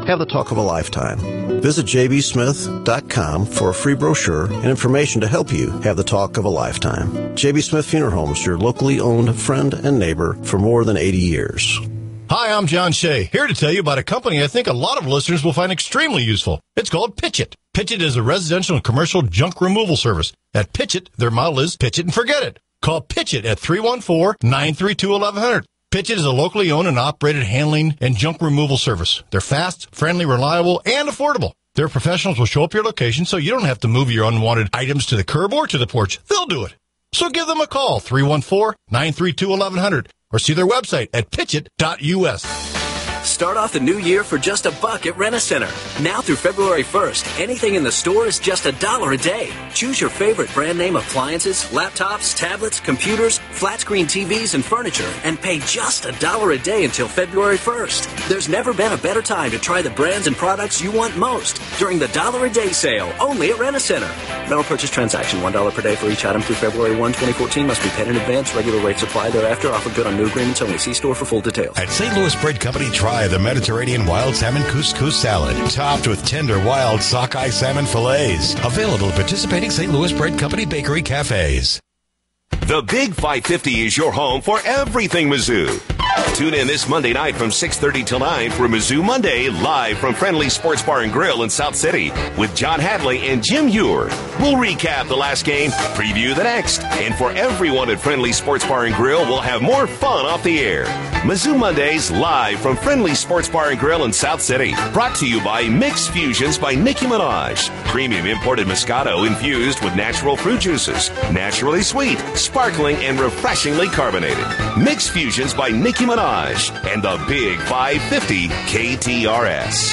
have the talk of a lifetime. Visit jbsmith.com for a free brochure and information to help you have the talk of a lifetime. JB Smith Funeral Homes, your locally owned friend and neighbor for more than 80 years. Hi, I'm John Shea, here to tell you about a company I think a lot of listeners will find extremely useful. It's called Pitch It. Pitch It is a residential and commercial junk removal service. At Pitch It, their model is pitch it and forget it. Call Pitch It at 314-932-1100. Pitch It is a locally owned and operated handling and junk removal service. They're fast, friendly, reliable, and affordable. Their professionals will show up your location so you don't have to move your unwanted items to the curb or to the porch. They'll do it. So give them a call, 314-932-1100, or see their website at pitchit.us. Start off the new year for just $1 at Rent-A-Center. Now through February 1st, anything in the store is just $1 a day. Choose your favorite brand name appliances, laptops, tablets, computers, flat screen TVs, and furniture, and pay just $1 a day until February 1st. There's never been a better time to try the brands and products you want most during the $1 a day sale, only at Rent-A-Center. Rental purchase transaction, $1 per day for each item through February 1, 2014. Must be paid in advance. Regular rates apply thereafter. Offer good on new agreements only. See store for full details. At St. Louis Bread Company, try the Mediterranean wild salmon couscous salad, topped with tender wild sockeye salmon fillets. Available at participating St. Louis Bread Company bakery cafes. The Big 550 is your home for everything Mizzou. Tune in this Monday night from 6:30 till 9 for Mizzou Monday, live from Friendly Sports Bar and Grill in South City with John Hadley and Jim Ure. We'll recap the last game, preview the next, and for everyone at Friendly Sports Bar and Grill, we'll have more fun off the air. Mizzou Mondays, live from Friendly Sports Bar and Grill in South City. Brought to you by Mixed Fusions by Nicki Minaj. Premium imported Moscato infused with natural fruit juices. Naturally sweet, sparkling, and refreshingly carbonated. Mixed Fusions by Nicki Minaj and the Big 550 KTRS.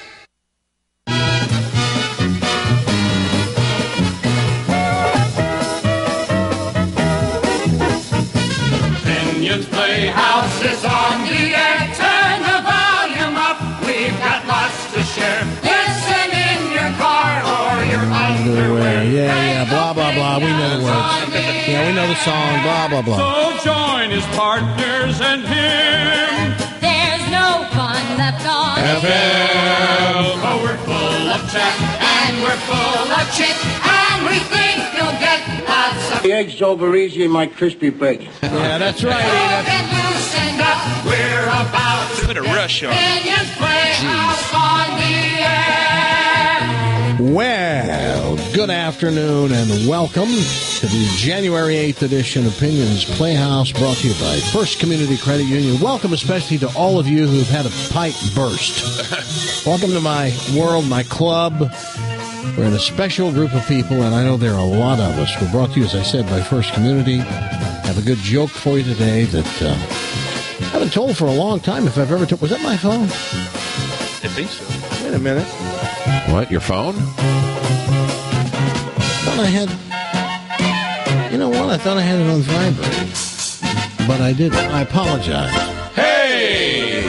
Pinion's Playhouse is on the air. Turn the volume up. We've got lots to share. Listen in your car or your underwear. Yeah, blah, blah, blah. We know the words. Yeah, we know the song, blah, blah, blah. So join his partners and him. There's no fun left on FM. Oh, we're full of chat and we're full of chit, and we think you'll get lots of the eggs over easy in my crispy bacon. Yeah, that's right. Get loosened up. We're about to put a rush on. Pinion's Playhouse on the air. Well, good afternoon and welcome to the January 8th edition of Pinion's Playhouse, brought to you by First Community Credit Union. Welcome especially to all of you who've had a pipe burst. Welcome to my world, my club. We're in a special group of people, and I know there are a lot of us. We're brought to you, as I said, by First Community. I have a good joke for you today that I haven't told for a long time, if I've ever told. Was that my phone? I think so. Wait a minute. What, your phone? I thought I had... You know what? I thought I had it on vibrate. But I didn't. I apologize. Hey!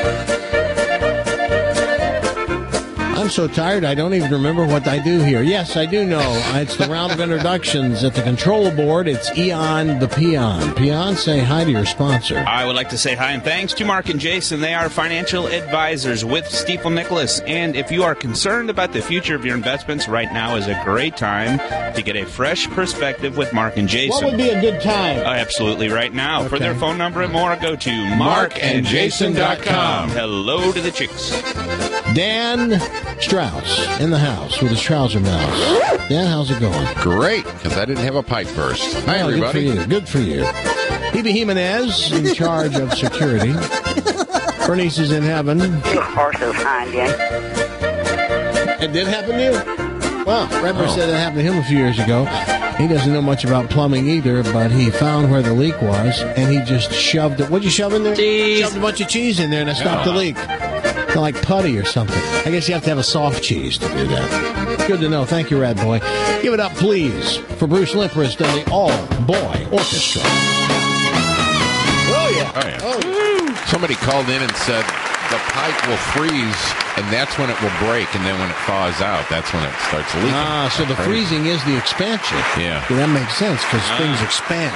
I'm so tired I don't even remember what I do here. Yes, I do know. It's the round of introductions. At the control board, it's Eon the Peon. Peon, say hi to your sponsor. I would like to say hi and thanks to Mark and Jason. They are financial advisors with Stifel Nicholas. And if you are concerned about the future of your investments, right now is a great time to get a fresh perspective with Mark and Jason. What would be a good time? Absolutely right now. Okay. For their phone number and more, go to markandjason.com. Hello to the chicks. Dan Strauss in the house with his trouser mouse. Dan, how's it going? Great, because I didn't have a pipe burst. Hi, Oh, everybody. Good for you. Hebe Jimenez in charge of security. Bernice is in heaven. You horse behind you. It did happen to you? Well, Redber said it happened to him a few years ago. He doesn't know much about plumbing either, but he found where the leak was, and he just shoved it. What'd you shove in there? Cheese. Shoved a bunch of cheese in there, and it stopped the leak. Kind of like putty or something. I guess you have to have a soft cheese to do that. Good to know. Thank you, Rad Boy. Give it up, please, for Bruce Limprist and the All-Boy Orchestra. Oh, yeah. Somebody called in and said the pipe will freeze, and that's when it will break, and then when it thaws out, that's when it starts leaking. So the freezing is the expansion. Yeah. That makes sense, because things expand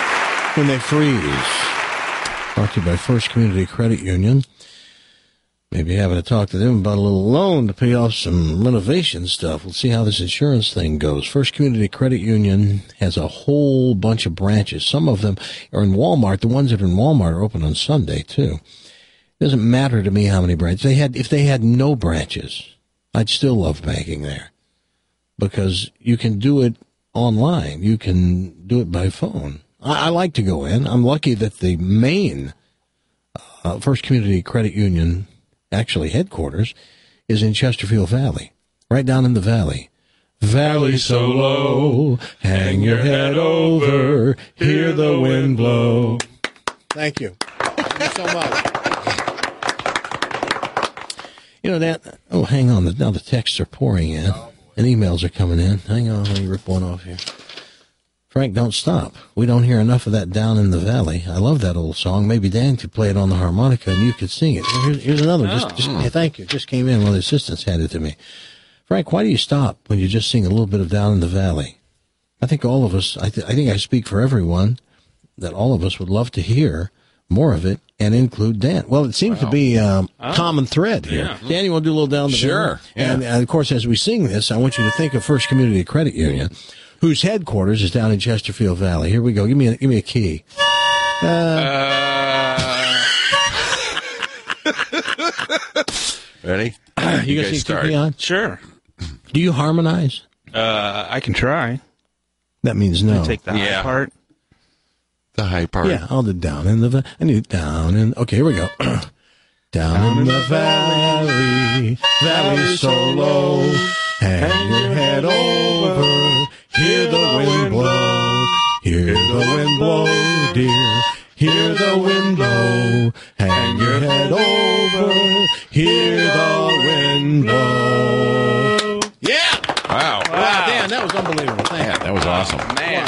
when they freeze. Brought to you by First Community Credit Union. Maybe having to talk to them about a little loan to pay off some renovation stuff. We'll see how this insurance thing goes. First Community Credit Union has a whole bunch of branches. Some of them are in Walmart. The ones that are in Walmart are open on Sunday, too. It doesn't matter to me how many branches. If they had no branches, I'd still love banking there because you can do it online. You can do it by phone. I like to go in. I'm lucky that the main First Community Credit Union actually headquarters is in Chesterfield Valley, right down in the valley. Valley so low, hang your head over, hear the wind blow. Thank you. Thank you so much. You know that, hang on, now the texts are pouring in, and emails are coming in. Hang on, let me rip one off here. Frank, don't stop. We don't hear enough of that down in the valley. I love that old song. Maybe Dan could play it on the harmonica and you could sing it. Here's another. Hey, thank you. Just came in. One of the assistants handed it to me. Frank, why do you stop when you just sing a little bit of Down in the Valley? I think all of us, I think I speak for everyone, that all of us would love to hear more of it and include Dan. Well, it seems to be a common thread here. Yeah. Dan, you want to do a little Down the Valley? Sure. Yeah. And, of course, as we sing this, I want you to think of First Community Credit Union, whose headquarters is down in Chesterfield Valley. Here we go. Give me a key. Ready? You guys start. Key on? Sure. Do you harmonize? I can try. That means no. I take the high part. The high part. Yeah, I'll do down in the I need down in. Okay, here we go. Down in the valley, valley so low, hang your head over, hear the wind blow, hear the wind blow, dear, hear the wind blow, hang your head over, hear the wind blow. Yeah! Wow. Dan, that was unbelievable. Thank you. That was awesome. Man.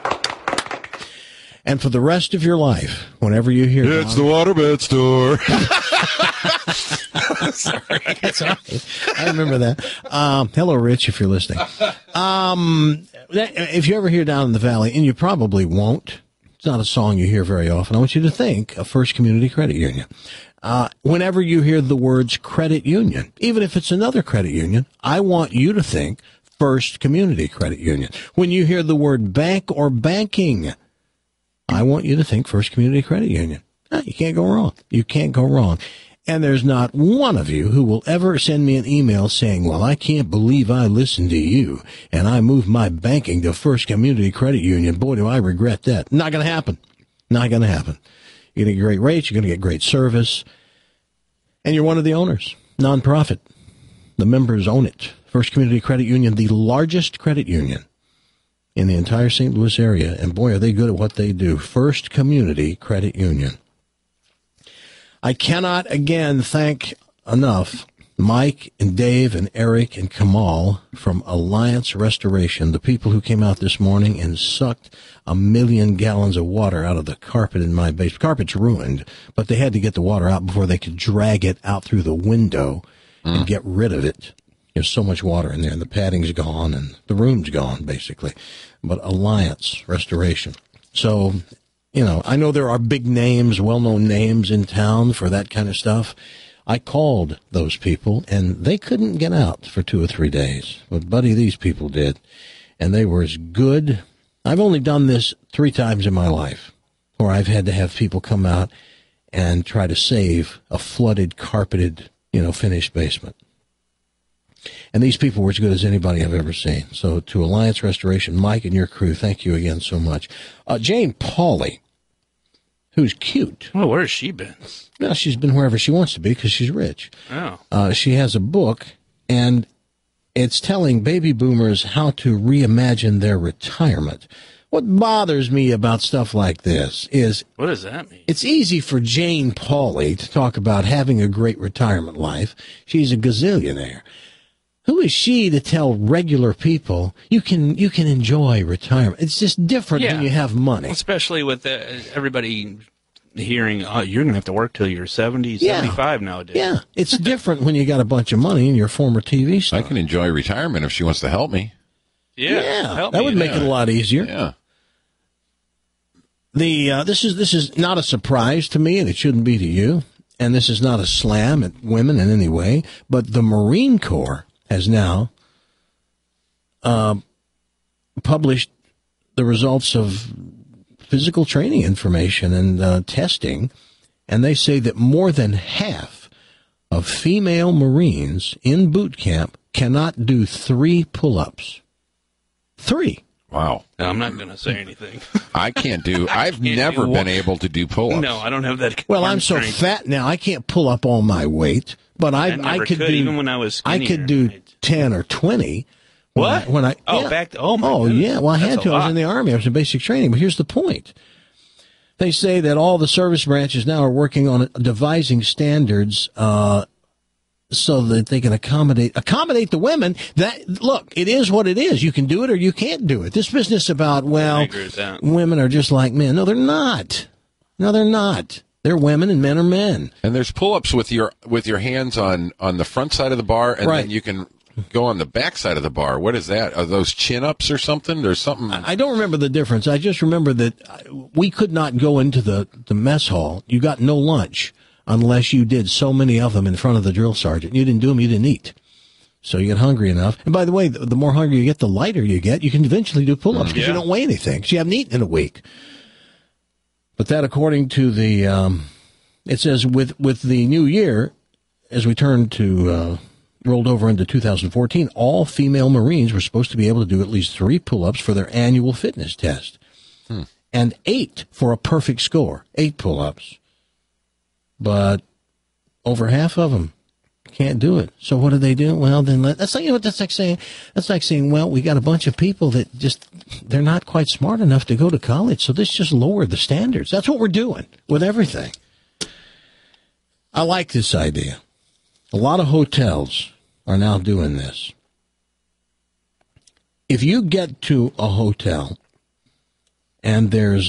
And for the rest of your life, whenever you hear it's the waterbed store. Sorry. That's all right. I remember that. Hello, Rich, if you're listening. If you ever hear Down in the Valley, and you probably won't, it's not a song you hear very often, I want you to think of First Community Credit Union. Whenever you hear the words credit union, even if it's another credit union, I want you to think First Community Credit Union. When you hear the word bank or banking, I want you to think First Community Credit Union. You can't go wrong. You can't go wrong. And there's not one of you who will ever send me an email saying, well, I can't believe I listened to you and I moved my banking to First Community Credit Union. Boy, do I regret that. Not going to happen. Not going to happen. You're going to get great rates. You're going to get great service. And you're one of the owners. Nonprofit. The members own it. First Community Credit Union, the largest credit union in the entire St. Louis area. And boy, are they good at what they do. First Community Credit Union. I cannot again thank enough Mike and Dave and Eric and Kamal from Alliance Restoration, the people who came out this morning and sucked 1 million gallons of water out of the carpet in my basement. Carpet's ruined, but they had to get the water out before they could drag it out through the window and get rid of it. There's so much water in there, and the padding's gone, and the room's gone, basically. But Alliance Restoration. So, you know, I know there are big names, well-known names in town for that kind of stuff. I called those people, and they couldn't get out for 2 or 3 days. But, buddy, these people did, and they were as good. I've only done this 3 times in my life, where I've had to have people come out and try to save a flooded, carpeted, finished basement. And these people were as good as anybody I've ever seen. So to Alliance Restoration, Mike and your crew, thank you again so much. Jane Pauley, who's cute. Well, where has she been? Well, she's been wherever she wants to be because she's rich. Oh. She has a book, and it's telling baby boomers how to reimagine their retirement. What bothers me about stuff like this is... What does that mean? It's easy for Jane Pauley to talk about having a great retirement life. She's a gazillionaire. Who is she to tell regular people you can enjoy retirement? It's just different when you have money. Especially with everybody hearing, oh, you're going to have to work till you're 70, 75 nowadays. Yeah, it's different when you got a bunch of money and you're a former TV star. I can enjoy retirement if she wants to help me. Yeah, that would make it a lot easier. Yeah. This is not a surprise to me, and it shouldn't be to you. and this is not a slam at women in any way, but the Marine Corps has now published the results of physical training information and testing, and they say that more than half of female Marines in boot camp cannot do 3 pull-ups. 3. Wow. No, I'm not going to say anything. I've never been able to do pull-ups. No, I don't have that. Well, I'm so fat now, I can't pull up all my weight, but I could do, even when I was skinnier. I could do 10 or 20. What? When I oh, yeah. back to, oh, my goodness. Yeah. Well, I had That's to. I was in the Army. I was in basic training. But here's the point. They say that all the service branches now are working on devising standards so that they can accommodate the women. Look, it is what it is. You can do it or you can't do it. This business about, well, women are just like men. No, they're not. No, they're not. They're women and men are men. And there's pull-ups with your hands on the front side of the bar, and then you can go on the back side of the bar. What is that? Are those chin-ups or something? There's something. I don't remember the difference. I just remember that we could not go into the mess hall. You got no lunch unless you did so many of them in front of the drill sergeant. You didn't do them, you didn't eat. So you get hungry enough. And by the way, the more hungry you get, the lighter you get. You can eventually do pull-ups because you don't weigh anything, because you haven't eaten in a week. But that, according to the, it says with the new year, as we turn to, rolled over into 2014, all female Marines were supposed to be able to do at least 3 pull-ups for their annual fitness test. And 8 for a perfect score. 8 pull-ups. But over half of them can't do it. So what do they do? Well, then that's like, that's like saying, well, we got a bunch of people that they're not quite smart enough to go to college. So this just lowered the standards. That's what we're doing with everything. I like this idea. A lot of hotels are now doing this. If you get to a hotel and there's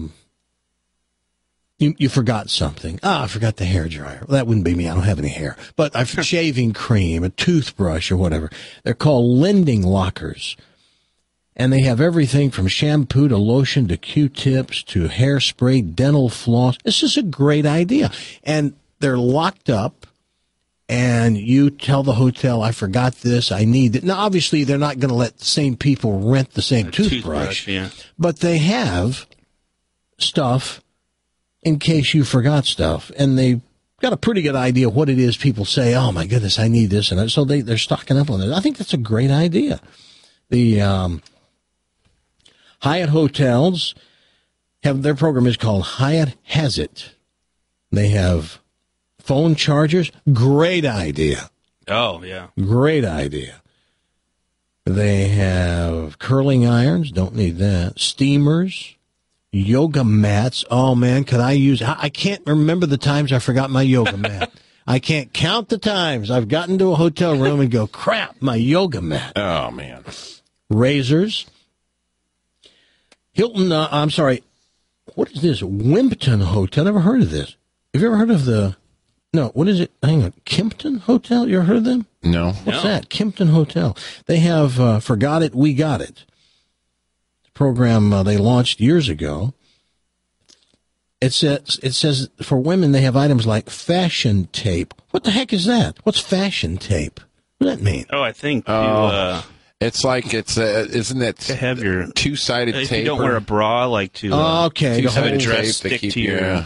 you forgot something. I forgot the hairdryer. Well, that wouldn't be me. I don't have any hair. But I've shaving cream, a toothbrush, or whatever. They're called lending lockers. And they have everything from shampoo to lotion to Q-tips to hairspray, dental floss. This is a great idea. And they're locked up. And you tell the hotel, I forgot this, I need it. Now, obviously, they're not going to let the same people rent the same toothbrush. But they have stuff in case you forgot stuff. And they've got a pretty good idea what it is people say, oh, my goodness, I need this. And so they're stocking up on it. I think that's a great idea. The Hyatt hotels have, their program is called Hyatt Has It. They have phone chargers. Great idea. Oh, yeah. Great idea. They have curling irons. Don't need that. Steamers. Yoga mats. Oh, man, could I use... I can't remember the times I forgot my yoga mat. I can't count the times I've gotten to a hotel room and go, crap, my yoga mat. Oh, man. Razors. Hilton, I'm sorry, what is this? Wimpton Hotel. Never heard of this. Have you ever heard of the... No, what is it? Hang on. Kimpton Hotel? You ever heard of them? No. What's that? Kimpton Hotel. They have Forgot It, We Got It. Program they launched years ago. It says for women they have items like fashion tape. What the heck is that? What's fashion tape? What does that mean? Oh, I think it's like isn't it to have your two-sided tape? If you don't wear a bra, like to okay, to have a dress stick to your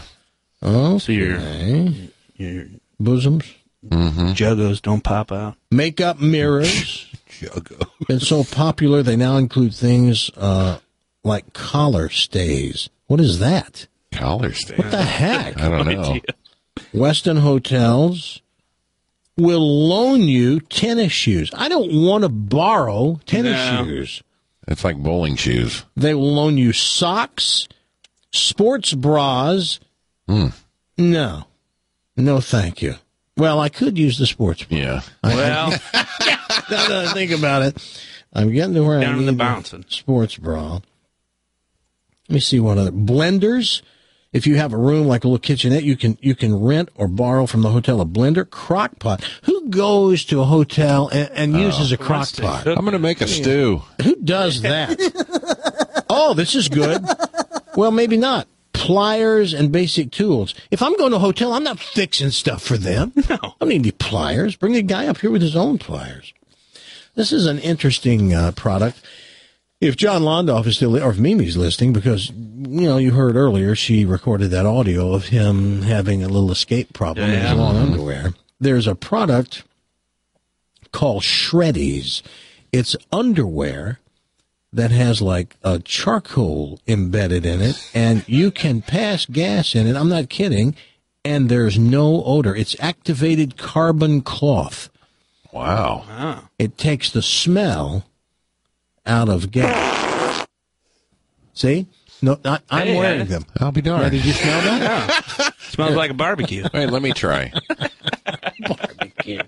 your bosoms. Juggos don't pop out. Makeup mirrors. Been so popular they now include things like collar stays. What is that? Collar stays? What the heck? I don't know. Westin hotels will loan you tennis shoes. I don't want to borrow tennis shoes. It's like bowling shoes. They will loan you socks, sports bras. No, thank you. Well, I could use the sports bra. Yeah. Well, now that I think about it, I'm getting to where down I need the bouncing sports bra. Let me see what other blenders. If you have a room like a little kitchenette, you can rent or borrow from the hotel a blender. Crock pot. Who goes to a hotel and uses a crock pot? I'm going to make a stew. Who does that? Oh, this is good. Well, maybe not. pliers and basic tools. If I'm going to a hotel, I'm not fixing stuff for them. No. I don't need any pliers. Bring the guy up here with his own pliers. This is an interesting product. If John Londoff is still, or if Mimi's listening, because, you heard earlier she recorded that audio of him having a little escape problem in his long underwear. There's a product called Shreddies. It's underwear that has like a charcoal embedded in it, and you can pass gas in it. I'm not kidding. And there's no odor. It's activated carbon cloth. Wow. It takes the smell out of gas. See? No, I'm wearing them. I'll be darned. Now, did you smell that? Yeah. Smells like a barbecue. Wait, let me try. Barbecue.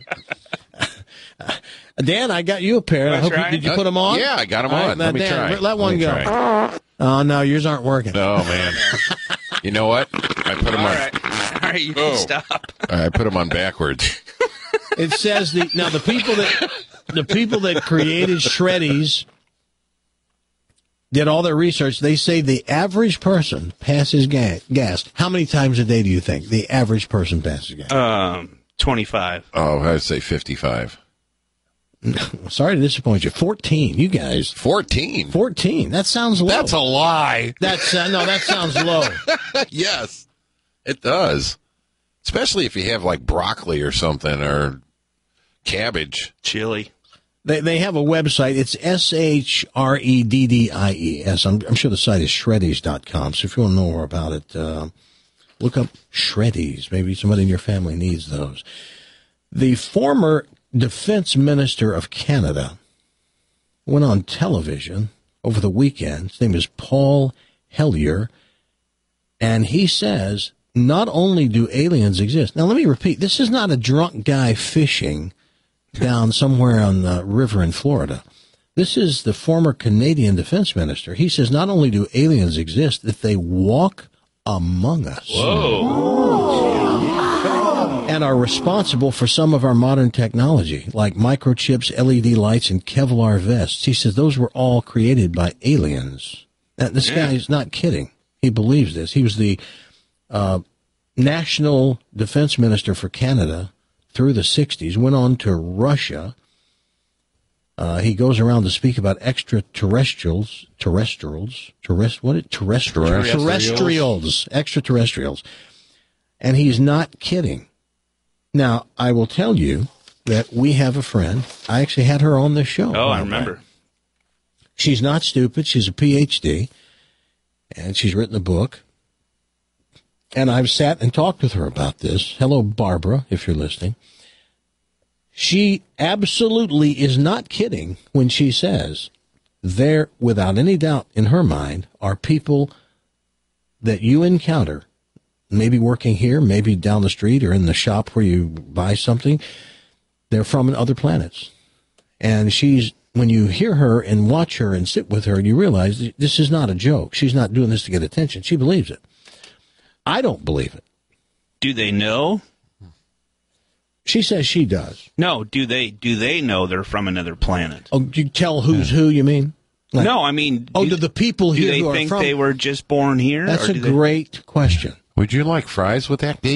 Dan, I got you a pair. Did you put them on? Yeah, I got them on. Let me Dan, try. Let one go. Try. Oh, no, yours aren't working. Oh, man. You know what? I put them on. All right, you can stop. I put them on backwards. It says the people that created Shreddies did all their research. They say the average person passes gas. How many times a day do you think the average person passes gas? 25. Oh, I'd say 55. Sorry to disappoint you. 14. You guys. 14? 14. That sounds low. That's a lie. That's no, that sounds low. Yes, it does. Especially if you have like broccoli or something or cabbage. Chili. They have a website. It's SHREDDIES. I'm sure the site is shreddies.com. So if you want to know more about it, look up Shreddies. Maybe somebody in your family needs those. The former Defense Minister of Canada went on television over the weekend. His name is Paul Hellyer. And he says, not only do aliens exist. Now, let me repeat. This is not a drunk guy fishing down somewhere on the river in Florida. This is the former Canadian defense minister. He says not only do aliens exist, that they walk among us. Whoa. And are responsible for some of our modern technology, like microchips, LED lights, and Kevlar vests. He says those were all created by aliens. Now, this guy is not kidding. He believes this. He was the national defense minister for Canada through the 60s, went on to Russia. He goes around to speak about extraterrestrials, and he's not kidding. Now, I will tell you that we have a friend. I actually had her on this show. Oh, I remember. She's not stupid. She's a PhD, and she's written a book. And I've sat and talked with her about this. Hello, Barbara, if you're listening. She absolutely is not kidding when she says there, without any doubt in her mind, are people that you encounter, maybe working here, maybe down the street or in the shop where you buy something. They're from other planets. And when you hear her and watch her and sit with her, you realize this is not a joke. She's not doing this to get attention. She believes it. I don't believe it. Do they know? She says she does. No, do they know they're from another planet? Oh, you tell who's who, you mean? Like, no, I mean... do the people here who are think from... they were just born here? That's a great question. Would you like fries with that?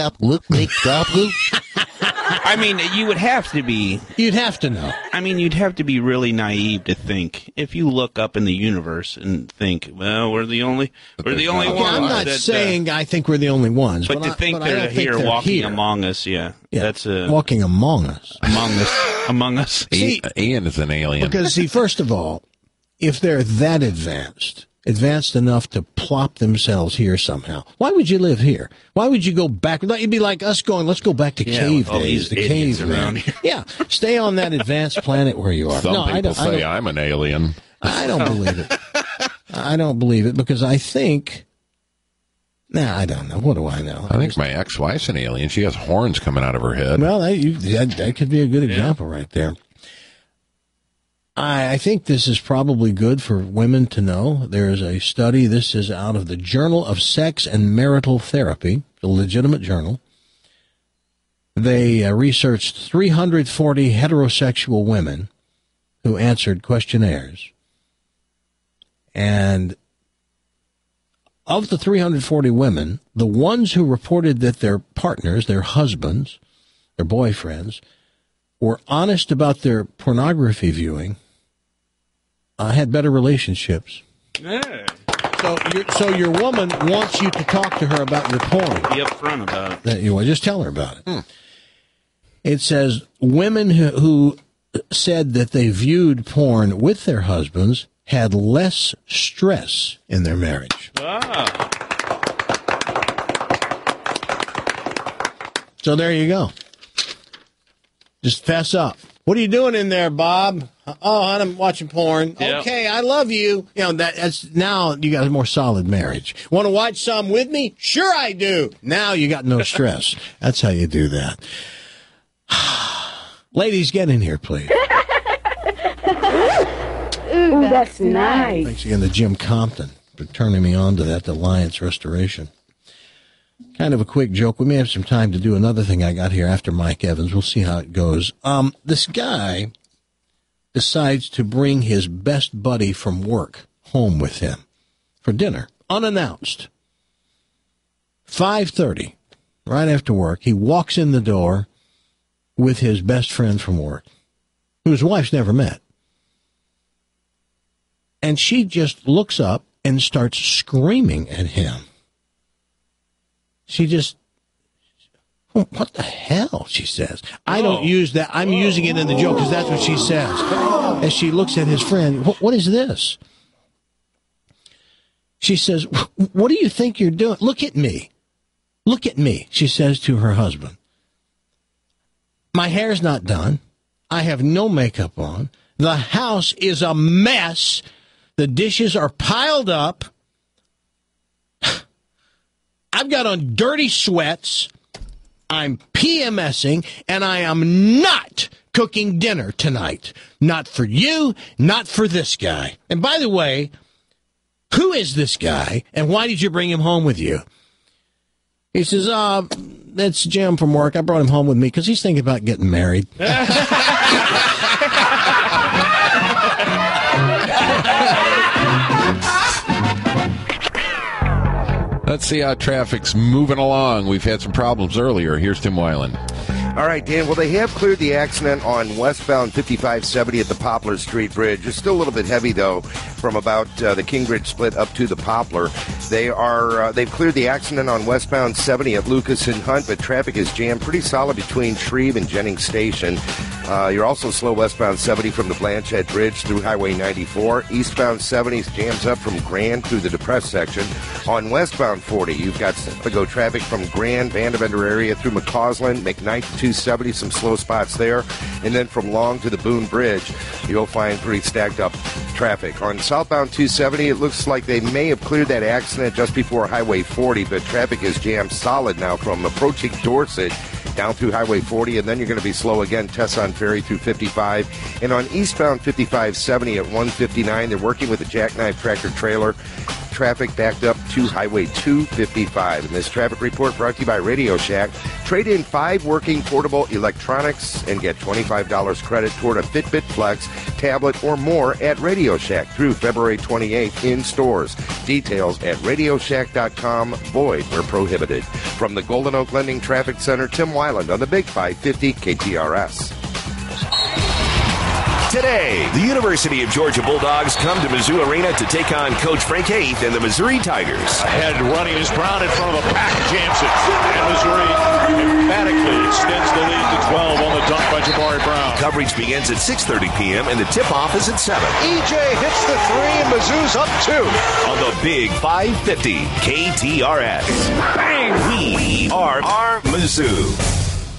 I mean, you would have to be... You'd have to know. I mean, you'd have to be really naive to think, if you look up in the universe and think, well, we're the only ones. I'm not saying I think we're the only ones. But to think they're here walking among us, that's walking among us. Among us. See, Ian is an alien. Because, see, first of all, if they're that advanced enough to plop themselves here somehow, why would you live here? Why would you go back? You'd be like us going, let's go back to cave days. The cave around here. Yeah, stay on that advanced planet where you are. Some people say I'm an alien. I don't believe it. I don't believe it because I think... I don't know. What do I know? I think my ex-wife's an alien. She has horns coming out of her head. Well, that could be a good example right there. I think this is probably good for women to know. There is a study. This is out of the Journal of Sex and Marital Therapy, a legitimate journal. They researched 340 heterosexual women who answered questionnaires. And of the 340 women, the ones who reported that their partners, their husbands, their boyfriends, were honest about their pornography viewing, had better relationships. Hey. So your woman wants you to talk to her about your porn. Be upfront about it. That you just tell her about it. It says women who said that they viewed porn with their husbands had less stress in their marriage. Wow. So there you go. Just fess up. What are you doing in there, Bob? Oh, I'm watching porn. Yep. Okay, I love you. You know, that's now you got a more solid marriage. Want to watch some with me? Sure I do. Now you got no stress. That's how you do that. Ladies, get in here, please. Ooh, that's nice. Thanks again to Jim Compton for turning me on to that Alliance Restoration. Kind of a quick joke. We may have some time to do another thing I got here after Mike Evans. We'll see how it goes. This guy decides to bring his best buddy from work home with him for dinner, unannounced. 5:30, right after work, he walks in the door with his best friend from work, who his wife's never met. And she just looks up and starts screaming at him. She just, what the hell, she says. I don't use that. I'm using it in the joke because that's what she says. As she looks at his friend, what is this? She says, what do you think you're doing? Look at me. Look at me, she says to her husband. My hair's not done. I have no makeup on. The house is a mess. The dishes are piled up. I've got on dirty sweats. I'm PMSing, and I am not cooking dinner tonight. Not for you, not for this guy. And by the way, who is this guy, and why did you bring him home with you? He says, that's Jim from work. I brought him home with me because he's thinking about getting married. Let's see how traffic's moving along. We've had some problems earlier. Here's Tim Weiland. All right, Dan. Well, they have cleared the accident on westbound 5570 at the Poplar Street Bridge. It's still a little bit heavy, though, from about the King Bridge split up to the Poplar. They've cleared the accident on westbound 70 at Lucas and Hunt, but traffic is jammed pretty solid between Shreve and Jennings Station. You're also slow westbound 70 from the Blanchette Bridge through Highway 94. Eastbound 70 jams up from Grand through the depressed section. On westbound 40, you've got go traffic from Grand, Vandevender area through McCausland, McKnight to 270, some slow spots there. And then from Long to the Boone Bridge, you'll find pretty stacked up traffic. On southbound 270, it looks like they may have cleared that accident just before Highway 40, but traffic is jammed solid now from approaching Dorset down through Highway 40, and then you're going to be slow again, Tesson Ferry through 55. And on eastbound 5570 at 159, they're working with a jackknife tractor trailer. Traffic backed up to Highway 255. And this traffic report brought to you by Radio Shack. Trade in 5 working portable electronics and get $25 credit toward a Fitbit Flex tablet or more at Radio Shack through February 28th in stores. Details at RadioShack.com. Void where prohibited. From the Golden Oak Lending Traffic Center, Tim Weiland on the Big 550 KTRS. Today, the University of Georgia Bulldogs come to Mizzou Arena to take on Coach Frank Haith and the Missouri Tigers. Ahead running is Brown in front of a pack, jams it. And Missouri emphatically extends the lead to 12 on the dunk by Jabari Brown. Coverage begins at 6:30 p.m. and the tip-off is at 7. EJ hits the 3 and Mizzou's up 2. On the Big 550 KTRS. Bang! We are Mizzou.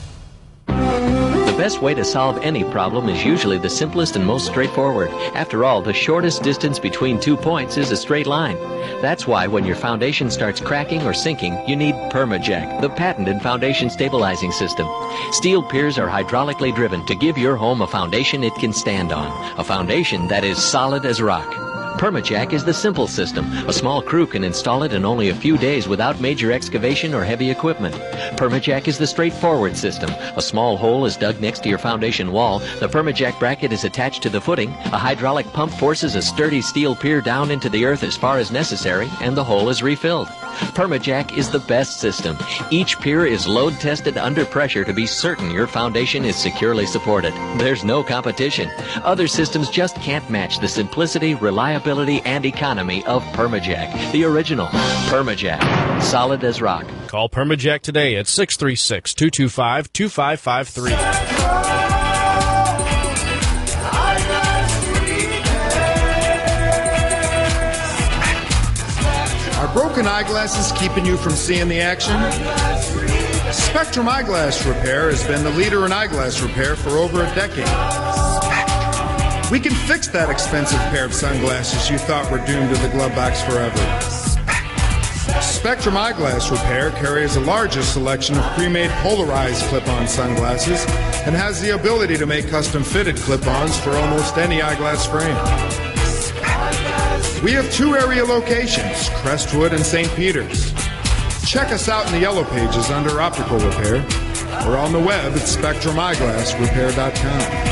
The best way to solve any problem is usually the simplest and most straightforward. After all, the shortest distance between 2 points is a straight line. That's why when your foundation starts cracking or sinking, you need Permajack, the patented foundation stabilizing system. Steel piers are hydraulically driven to give your home a foundation it can stand on, a foundation that is solid as rock. Permajack is the simple system. A small crew can install it in only a few days without major excavation or heavy equipment. Permajack is the straightforward system. A small hole is dug next to your foundation wall. The Permajack bracket is attached to the footing. A hydraulic pump forces a sturdy steel pier down into the earth as far as necessary, and the hole is refilled. Permajack is the best system. Each pier is load tested under pressure to be certain your foundation is securely supported. There's no competition. Other systems just can't match the simplicity, reliability, and economy of Permajack. The original Permajack. Solid as rock. Call Permajack today at 636-225-2553. Are broken eyeglasses keeping you from seeing the action? Spectrum Eyeglass Repair has been the leader in eyeglass repair for over a decade. We can fix that expensive pair of sunglasses you thought were doomed to the glove box forever. Spectrum Eyeglass Repair carries the largest selection of pre-made polarized clip-on sunglasses and has the ability to make custom-fitted clip-ons for almost any eyeglass frame. We have 2 area locations, Crestwood and St. Peter's. Check us out in the Yellow Pages under Optical Repair or on the web at SpectrumEyeglassRepair.com.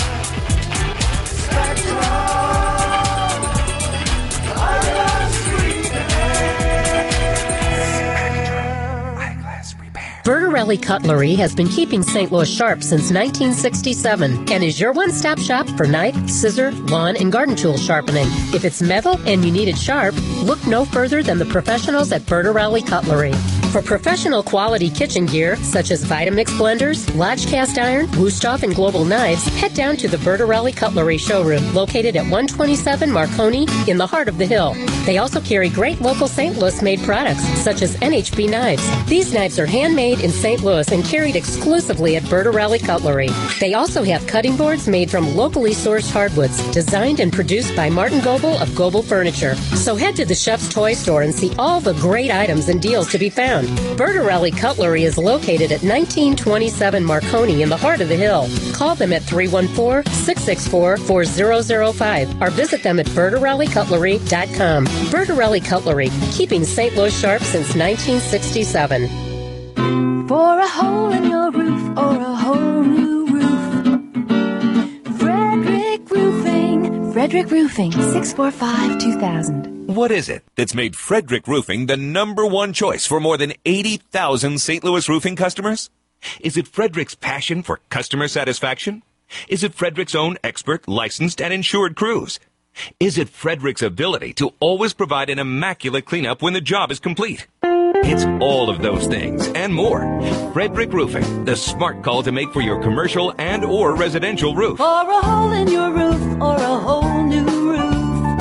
Bertarelli Cutlery has been keeping St. Louis sharp since 1967 and is your one-stop shop for knife, scissor, lawn, and garden tool sharpening. If it's metal and you need it sharp, look no further than the professionals at Bertarelli Cutlery. For professional quality kitchen gear, such as Vitamix blenders, Lodge cast iron, Wusthof, and Global knives, head down to the Bertarelli Cutlery showroom, located at 127 Marconi in the heart of the Hill. They also carry great local St. Louis-made products, such as NHB knives. These knives are handmade in St. Louis and carried exclusively at Bertarelli Cutlery. They also have cutting boards made from locally sourced hardwoods, designed and produced by Martin Goebel of Goebel Furniture. So head to the Chef's Toy Store and see all the great items and deals to be found. Bertarelli Cutlery is located at 1927 Marconi in the heart of the Hill. Call them at 314-664-4005 or visit them at BertarelliCutlery.com. Bertarelli Cutlery, keeping St. Louis sharp since 1967. For a hole in your roof or a whole new roof, Frederick Roofing. Frederick Roofing, 645-2000. What is it that's made Frederick Roofing the #1 choice for more than 80,000 St. Louis roofing customers? Is it Frederick's passion for customer satisfaction? Is it Frederick's own expert, licensed, and insured crews? Is it Frederick's ability to always provide an immaculate cleanup when the job is complete? It's all of those things and more. Frederick Roofing, the smart call to make for your commercial and or residential roof. For a hole in your roof or a whole new roof,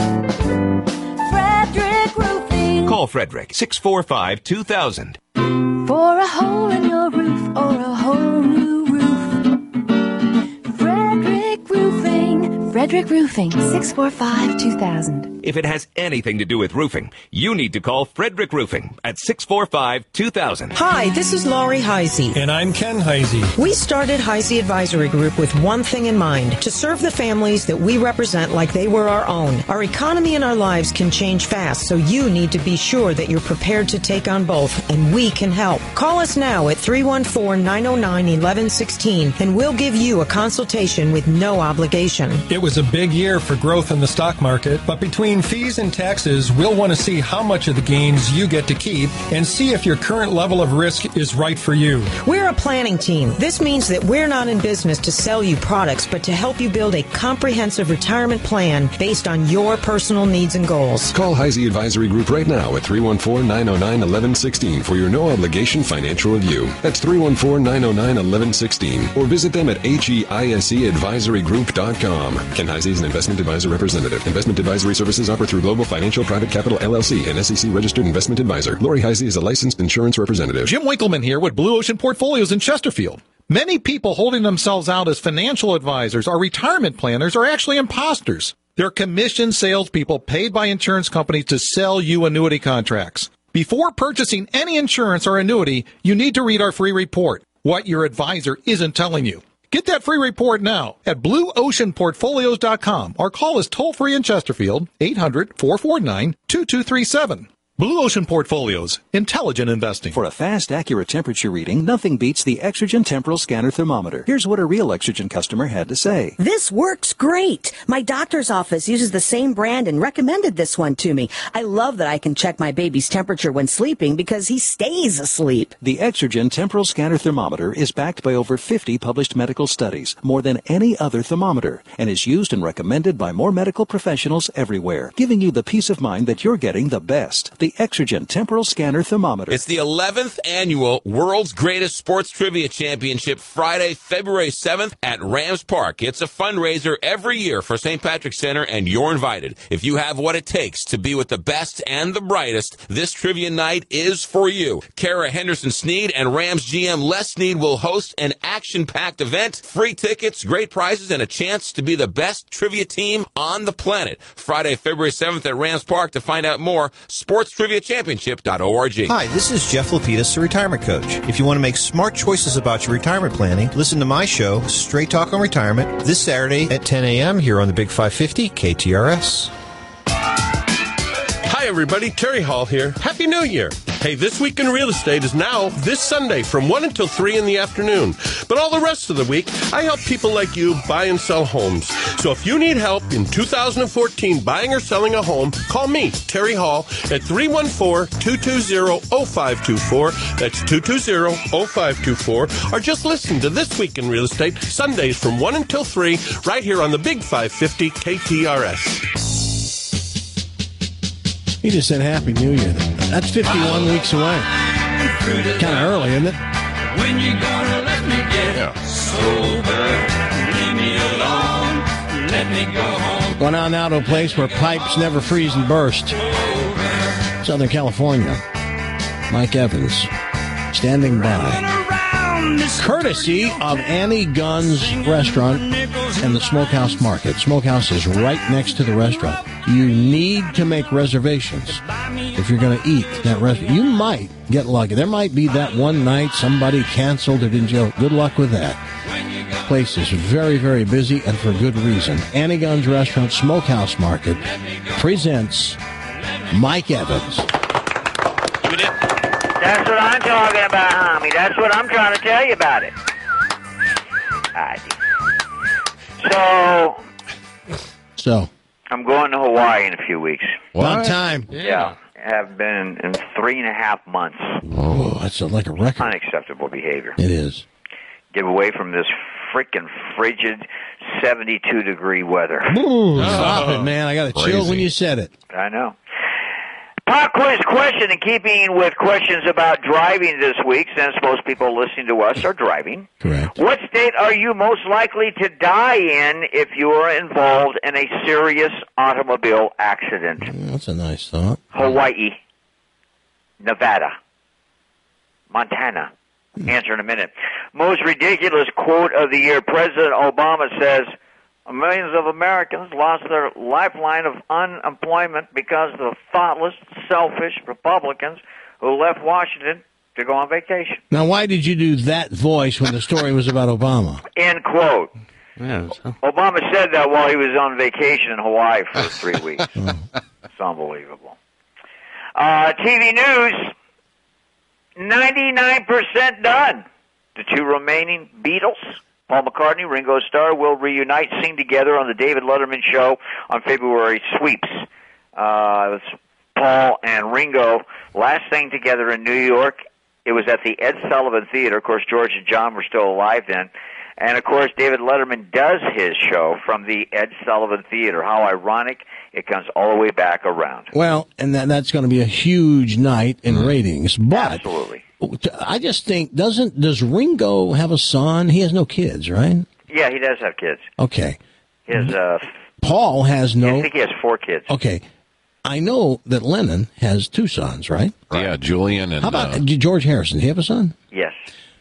Frederick Roofing. Call Frederick, 645-2000. For a hole in your roof or a whole new roof, Frederick Roofing. Frederick Roofing, 645-2000. If it has anything to do with roofing, you need to call Frederick Roofing at 645-2000. Hi, this is Laurie Heisey. And I'm Ken Heisey. We started Heisey Advisory Group with one thing in mind, to serve the families that we represent like they were our own. Our economy and our lives can change fast, so you need to be sure that you're prepared to take on both, and we can help. Call us now at 314-909-1116, and we'll give you a consultation with no obligation. It was a big year for growth in the stock market, but between fees and taxes, we'll want to see how much of the gains you get to keep and see if your current level of risk is right for you. We're a planning team. This means that we're not in business to sell you products, but to help you build a comprehensive retirement plan based on your personal needs and goals. Call Heisey Advisory Group right now at 314-909-1116 for your no-obligation financial review. That's 314-909-1116. Or visit them at HEISEadvisorygroup.com. Ken Heisey is an investment advisor representative. Investment advisory services offered through Global Financial Private Capital LLC, an SEC-registered investment advisor. Lori Heisey is a licensed insurance representative. Jim Winkleman here with Blue Ocean Portfolios in Chesterfield. Many people holding themselves out as financial advisors or retirement planners are actually imposters. They're commissioned salespeople paid by insurance companies to sell you annuity contracts. Before purchasing any insurance or annuity, you need to read our free report, What Your Advisor Isn't Telling You. Get that free report now at BlueOceanPortfolios.com or call us toll-free in Chesterfield, 800-449-2237. Blue Ocean Portfolios, intelligent investing. For a fast, accurate temperature reading, nothing beats the Exergen Temporal Scanner Thermometer. Here's what a real Exergen customer had to say. This works great. My doctor's office uses the same brand and recommended this one to me. I love that I can check my baby's temperature when sleeping because he stays asleep. The Exergen Temporal Scanner Thermometer is backed by over 50 published medical studies, more than any other thermometer, and is used and recommended by more medical professionals everywhere, giving you the peace of mind that you're getting the best. The Exergen Temporal Scanner Thermometer. It's the 11th annual World's Greatest Sports Trivia Championship, Friday, February 7th at Rams Park. It's a fundraiser every year for St. Patrick's Center, and you're invited. If you have what it takes to be with the best and the brightest, this trivia night is for you. Kara Henderson-Sneed and Rams GM Les Snead will host an action-packed event, free tickets, great prizes, and a chance to be the best trivia team on the planet. Friday, February 7th at Rams Park. To find out more, sportstriviachampionship.org. Hi, this is Jeff Lapidus, the retirement coach. If you want to make smart choices about your retirement planning, listen to my show, Straight Talk on Retirement, this Saturday at 10 a.m. here on the Big 550 KTRS. Hi, everybody. Terry Hall here. Happy New Year. Hey, This Week in Real Estate is now this Sunday from 1 until 3 in the afternoon. But all the rest of the week, I help people like you buy and sell homes. So if you need help in 2014 buying or selling a home, call me, Terry Hall, at 314-220-0524. That's 220-0524. Or just listen to This Week in Real Estate Sundays from 1 until 3 right here on the Big 550 KTRS. He just said Happy New Year. That's 51 weeks away. Kind of early, isn't it? When you gonna let me get sober? Leave me alone. Let me go home. Going on now to a place where pipes never freeze and burst. Southern California. Mike Evans, standing by. Courtesy of Annie Gunn's Restaurant and the Smokehouse Market. Smokehouse is right next to the restaurant. You need to make reservations if you're going to eat that restaurant. You might get lucky. There might be that one night somebody canceled or didn't go. Good luck with that. Place is very, very busy and for good reason. Annie Gunn's Restaurant, Smokehouse Market presents Mike Evans. That's what I'm talking about, homie. That's what I'm trying to tell you about it. So, I'm going to Hawaii in a few weeks. About time. Yeah. Have been in 3.5 months. Oh, that's like a record. Unacceptable behavior. It is. Get away from this freaking frigid 72-degree weather. Ooh, stop it, man. I got a chill when you said it. I know. Pop quiz question, in keeping with questions about driving this week, since most people listening to us are driving. Correct. What state are you most likely to die in if you are involved in a serious automobile accident? That's a nice thought. Hawaii, Nevada, Montana. Answer in a minute. Most ridiculous quote of the year. President Obama says, millions of Americans lost their lifeline of unemployment because of the thoughtless, selfish Republicans who left Washington to go on vacation. Now, why did you do that voice when the story was about Obama? End quote. Yeah, Obama said that while he was on vacation in Hawaii for 3 weeks. It's unbelievable. TV news, 99% done. The two remaining Beatles, Paul McCartney, Ringo Starr, will reunite, sing together on the David Letterman Show on February sweeps. Paul and Ringo last sang together in New York. It was at the Ed Sullivan Theater. Of course, George and John were still alive then. And, of course, David Letterman does his show from the Ed Sullivan Theater. How ironic. It comes all the way back around. Well, and that's going to be a huge night in ratings. But absolutely. I just think, does Ringo have a son? He has no kids, right? Yeah, he does have kids. Okay. His Paul has no... I think he has 4 kids. Okay. I know that Lennon has 2 sons, right? Yeah, Julian and... How about George Harrison? Does he have a son? Yes.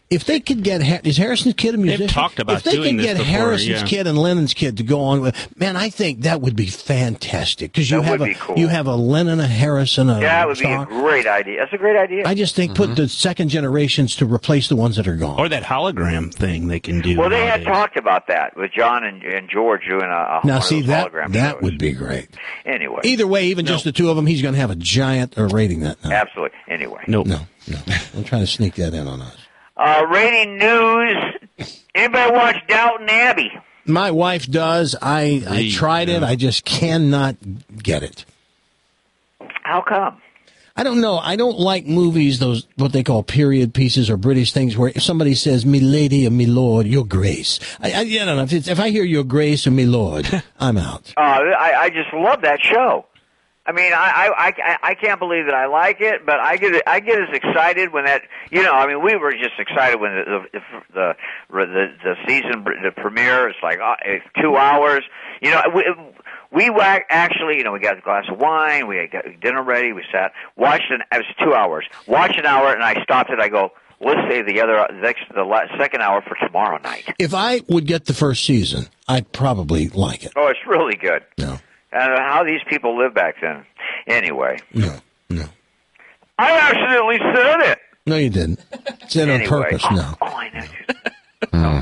If they could get, is Harrison's kid a musician? They've talked about if they doing could this get before, Harrison's yeah. kid and Lennon's kid to go on with, man, I think that would be fantastic. Because you have you have a Lennon, a Harrison, a Yeah, it would be a Starr. great idea. That's a great idea. I just think put the second generations to replace the ones that are gone. Or that hologram thing they can do. Well, they nowadays. had talked about that with John and George doing a Now, one see, of those that hologram that shows. would be great. Anyway. Either way, even just the two of them, he's going to have a giant rating that night. Absolutely. Anyway. No. I'm trying to sneak that in on us. Rating news. Anybody watch Downton Abbey? My wife does. I tried it. I just cannot get it. How come? I don't know. I don't like movies, those what they call period pieces or British things, where if somebody says "me lady" or "me lord," "your grace." I don't know. If I hear "your grace" or "me lord," I'm out. I just love that show. I mean, I can't believe that I like it, but I get as excited when that, I mean, we were just excited when the season, the premiere. It's like it's 2 hours. We actually, we got a glass of wine, we got dinner ready, we sat, watched it was 2 hours. Watched an hour, and I stopped it. I go, let's save the second hour for tomorrow night. If I would get the first season, I'd probably like it. Oh, it's really good. No. And how these people lived back then. Anyway. No. I accidentally said it. No, you didn't. Said on purpose, no. I know.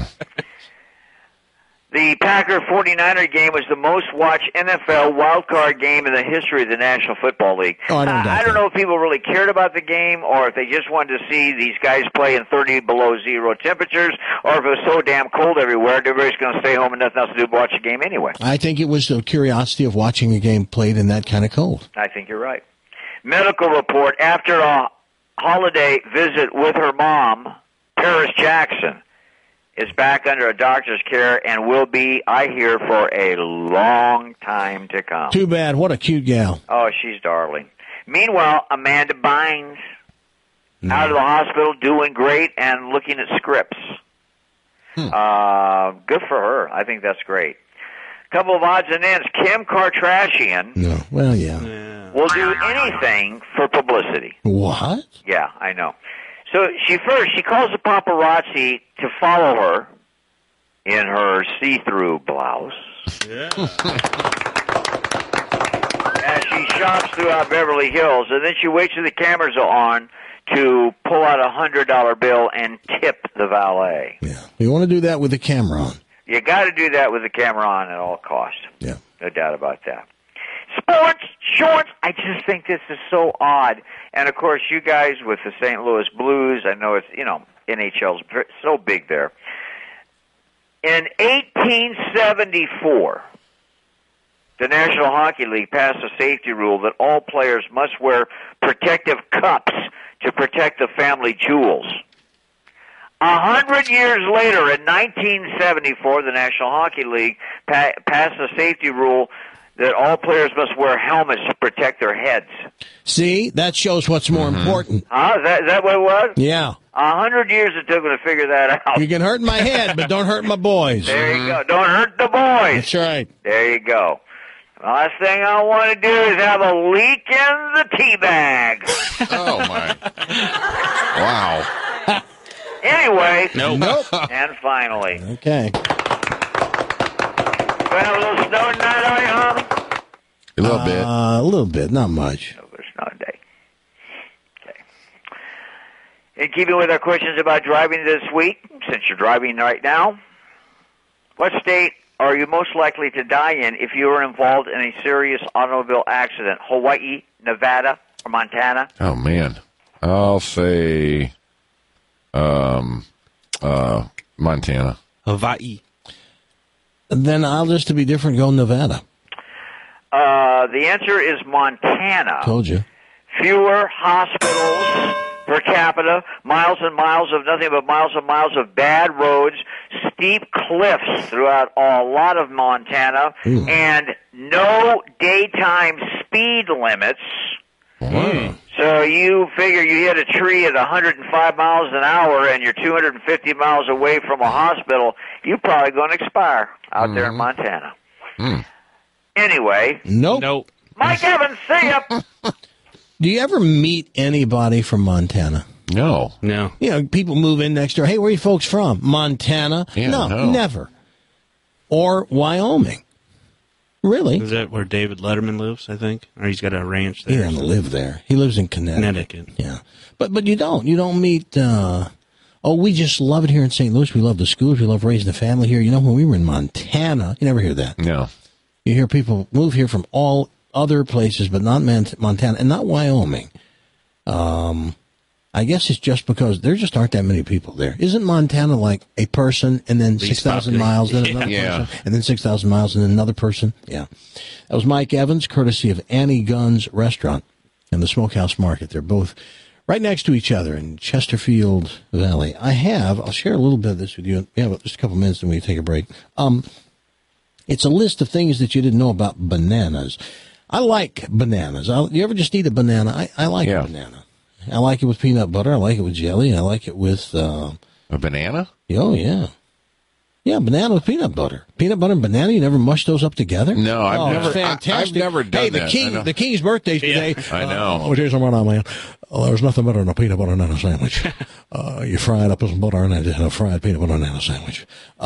The Packer 49er game was the most watched NFL wildcard game in the history of the National Football League. Oh, I don't know if people really cared about the game or if they just wanted to see these guys play in 30 below zero temperatures, or if it was so damn cold everywhere, everybody's going to stay home and nothing else to do but watch the game anyway. I think it was the curiosity of watching a game played in that kind of cold. I think you're right. Medical report, after a holiday visit with her mom, Paris Jackson is back under a doctor's care and will be, I hear, for a long time to come. Too bad. What a cute gal. Oh, she's darling. Meanwhile, Amanda Bynes out of the hospital, doing great and looking at scripts. Good for her. I think that's great. Couple of odds and ends. Kim Kardashian No. Well, yeah. will do anything for publicity. What? Yeah, I know. So she calls the paparazzi to follow her in her see-through blouse. Yeah. As she shops throughout Beverly Hills, and then she waits till the cameras are on to pull out a $100 bill and tip the valet. Yeah. You want to do that with the camera on. You got to do that with the camera on at all costs. Yeah. No doubt about that. Sports, shorts. I just think this is so odd. And, of course, you guys with the St. Louis Blues, I know it's, NHL's so big there. In 1874, the National Hockey League passed a safety rule that all players must wear protective cups to protect the family jewels. 100 years later, in 1974, the National Hockey League passed a safety rule that all players must wear helmets to protect their heads. See, that shows what's more important. Huh? Is that what it was? Yeah. 100 years it took me to figure that out. You can hurt my head, but don't hurt my boys. There you go. Don't hurt the boys. That's right. There you go. The last thing I want to do is have a leak in the tea bag. Oh, my. Wow. Anyway. Nope. And finally. Okay. We have a little snow tonight, are you, honey? A little bit. A little bit, not much. A snow day. Okay. In keeping with our questions about driving this week, since you're driving right now, what state are you most likely to die in if you were involved in a serious automobile accident? Hawaii, Nevada, or Montana? Oh, man. I'll say Montana. Hawaii. Then I'll just, to be different, go Nevada. The answer is Montana. Told you. Fewer hospitals per capita, miles and miles of nothing but miles and miles of bad roads, steep cliffs throughout a lot of Montana, and no daytime speed limits. So you figure you hit a tree at 105 miles an hour and you're 250 miles away from a hospital, you're probably going to expire out there in Montana. Anyway. Mike Evans, see ya! Do you ever meet anybody from Montana? No. You know, people move in next door. Hey, where are you folks from? Montana? Yeah, no, never. Or Wyoming. Really? Is that where David Letterman lives, I think? Or he's got a ranch there. He doesn't live there. He lives in Connecticut. Yeah. But you don't. You don't meet, we just love it here in St. Louis. We love the schools. We love raising the family here. You know, when we were in Montana, you never hear that. No. You hear people move here from all other places, but not Montana and not Wyoming. I guess it's just because there just aren't that many people there. Isn't Montana like a person and then 6,000 miles, then another person, and then 6,000 miles and then another person? Yeah. That was Mike Evans, courtesy of Annie Gunn's Restaurant and the Smokehouse Market. They're both right next to each other in Chesterfield Valley. I'll share a little bit of this with you. We have just a couple minutes and we take a break. It's a list of things that you didn't know about bananas. I like bananas. You ever just eat a banana? I like a banana. I like it with peanut butter. I like it with jelly. I like it with... a banana? Oh, yeah. Yeah, banana with peanut butter. Peanut butter and banana, you never mush those up together? No, I've never. Fantastic. I've never done that. Hey, the King's birthday's today. I know. I'll tell you something right now, man. There's nothing better than a peanut butter and banana sandwich. You fry it up with some butter and then a fried peanut butter and banana sandwich.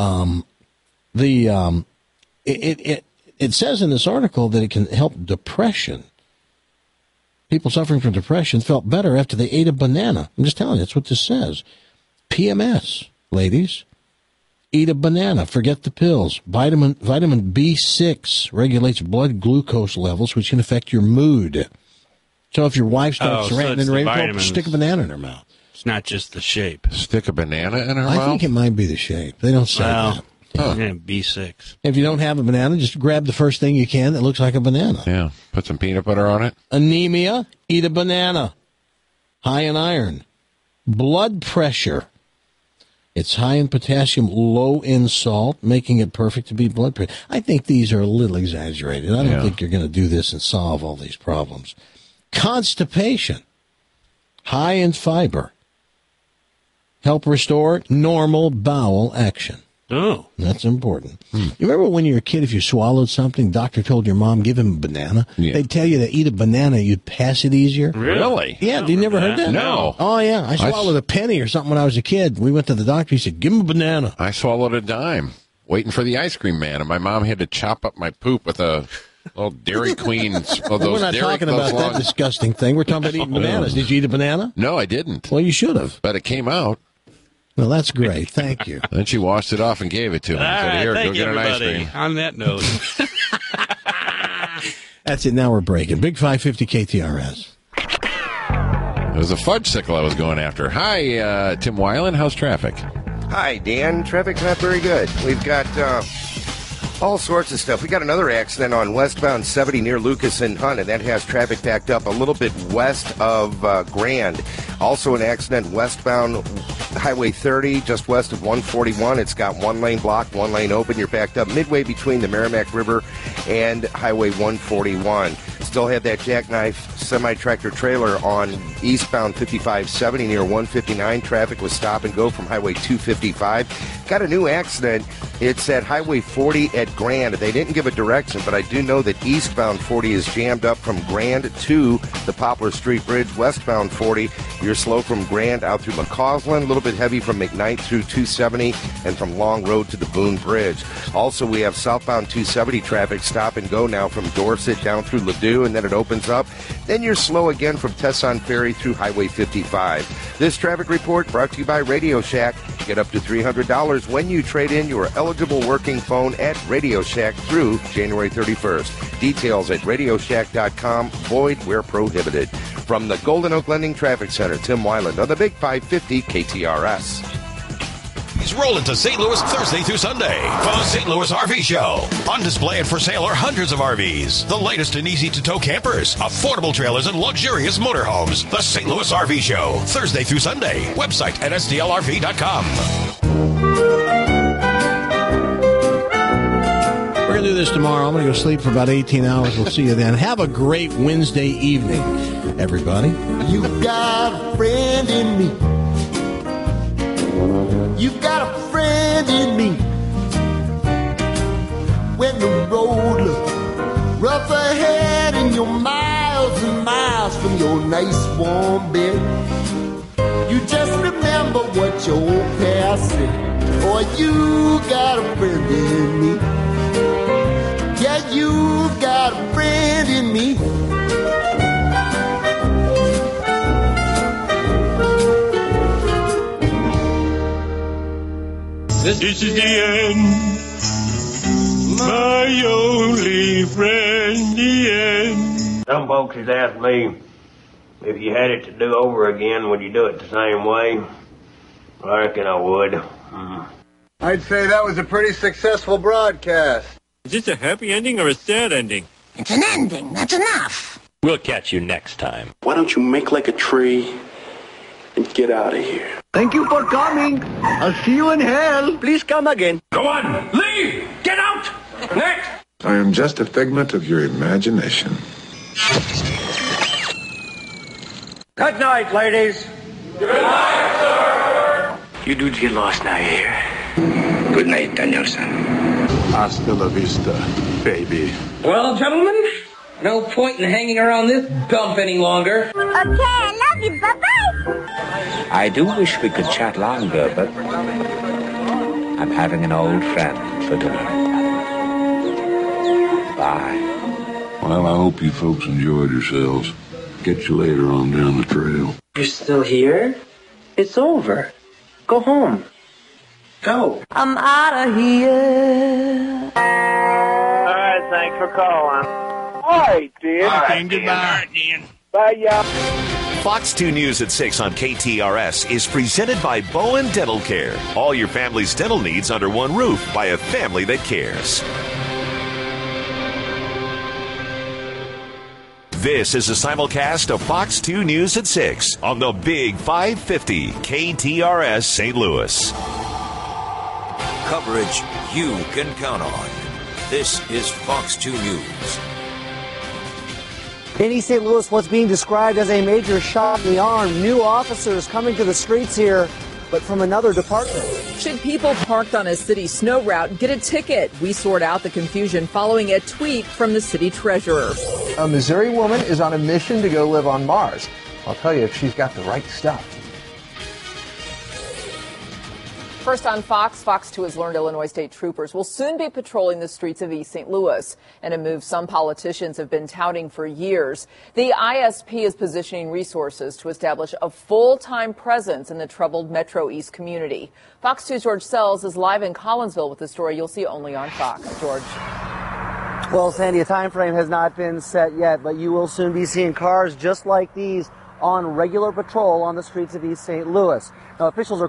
It says in this article that it can help depression. People suffering from depression felt better after they ate a banana. I'm just telling you, that's what this says. PMS, ladies. Eat a banana. Forget the pills. Vitamin B6 regulates blood glucose levels, which can affect your mood. So if your wife starts ranting and raving, stick a banana in her mouth. It's not just the shape. Stick a banana in her mouth? I think it might be the shape. They don't say that. Yeah, B6. If you don't have a banana, just grab the first thing you can that looks like a banana. Yeah, put some peanut butter on it. Anemia, eat a banana. High in iron. Blood pressure. It's high in potassium, low in salt, making it perfect to beat blood pressure. I think these are a little exaggerated. I don't think you're going to do this and solve all these problems. Constipation. High in fiber. Help restore normal bowel action. Oh. That's important. You remember when you were a kid, if you swallowed something, doctor told your mom, give him a banana? Yeah. They'd tell you to eat a banana, you'd pass it easier. Really? Yeah, you never heard that? No. Oh, yeah. I swallowed a penny or something when I was a kid. We went to the doctor. He said, give him a banana. I swallowed a dime, waiting for the ice cream man, and my mom had to chop up my poop with a little Dairy Queen. We're not talking about that disgusting thing. We're talking about eating bananas. Did you eat a banana? No, I didn't. Well, you should have. But it came out. Well, that's great. Thank you. Then she washed it off and gave it to me. Said, here, go get an ice cream. On that note. That's it. Now we're breaking. Big 550 KTRS. It was a fudge-sickle I was going after. Hi, Tim Weiland. How's traffic? Hi, Dan. Traffic's not very good. We've got all sorts of stuff. We got another accident on westbound 70 near Lucas and Hunt, and that has traffic backed up a little bit west of Grand. Also an accident westbound Highway 30, just west of 141. It's got one lane blocked, one lane open. You're backed up midway between the Merrimack River and Highway 141. Still have that jackknife semi-tractor trailer on eastbound 5570 near 159. Traffic was stop and go from Highway 255. Got a new accident. It's at Highway 40 at Grand. They didn't give a direction, but I do know that eastbound 40 is jammed up from Grand to the Poplar Street Bridge. Westbound 40, you're slow from Grand out through McCausland, a little bit heavy from McKnight through 270 and from Long Road to the Boone Bridge. Also, we have southbound 270 traffic stop and go now from Dorset down through Ladue, and then it opens up. Then you're slow again from Tesson Ferry through Highway 55. This traffic report brought to you by Radio Shack. Get up to $300 when you trade in your eligible working phone at Radio Shack through January 31st. Details at radioshack.com. Void where prohibited. From the Golden Oak Lending Traffic Center, Tim Weiland on the Big 550 KTRS. He's rolling to St. Louis Thursday through Sunday for the St. Louis RV Show. On display and for sale are hundreds of RVs, the latest and easy-to-tow campers, affordable trailers, and luxurious motorhomes. The St. Louis RV Show, Thursday through Sunday. Website at stlrv.com. We're going to do this tomorrow. I'm going to go sleep for about 18 hours. We'll see you then. Have a great Wednesday evening, everybody. You got a friend in me. You've got a friend in me. When the road looks rough ahead and you're miles and miles from your nice warm bed, You just remember what your old past said. Or you got a friend in me. Yeah, you got a friend in me. This is the end. My only friend, the end. Some folks has asked me, if you had it to do over again, would you do it the same way? I reckon I would. I'd say that was a pretty successful broadcast. Is this a happy ending or a sad ending? It's an ending. That's enough. We'll catch you next time. Why don't you make like a tree and get out of here? Thank you for coming. I'll see you in hell. Please come again. Go on, leave! Get out! Next! I am just a figment of your imagination. Good night, ladies. Good night, sir! You dudes get lost now, you hear? Good night, Danielson. Hasta la vista, baby. Well, gentlemen, no point in hanging around this dump any longer. Okay, I love you. Bye-bye. I do wish we could chat longer, but I'm having an old friend for dinner. Bye. Well, I hope you folks enjoyed yourselves. Get you later on down the trail. You're still here? It's over. Go home. Go. I'm out of here. All right, thanks for calling. All right, Dan. All right, goodbye. Dan. Bye, y'all. Fox 2 News at 6 on KTRS is presented by Bowen Dental Care. All your family's dental needs under one roof by a family that cares. This is a simulcast of Fox 2 News at 6 on the Big 550 KTRS St. Louis. Coverage you can count on. This is Fox 2 News. In East St. Louis, what's being described as a major shot in the arm. New officers coming to the streets here, but from another department. Should people parked on a city snow route get a ticket? We sort out the confusion following a tweet from the city treasurer. A Missouri woman is on a mission to go live on Mars. I'll tell you if she's got the right stuff. First on Fox 2 has learned Illinois state troopers will soon be patrolling the streets of East St. Louis, and a move some politicians have been touting for years. The ISP is positioning resources to establish a full-time presence in the troubled Metro East community. Fox 2's George Sells is live in Collinsville with the story you'll see only on Fox. George. Well, Sandy, a time frame has not been set yet, but you will soon be seeing cars just like these on regular patrol on the streets of East St. Louis. Now, officials are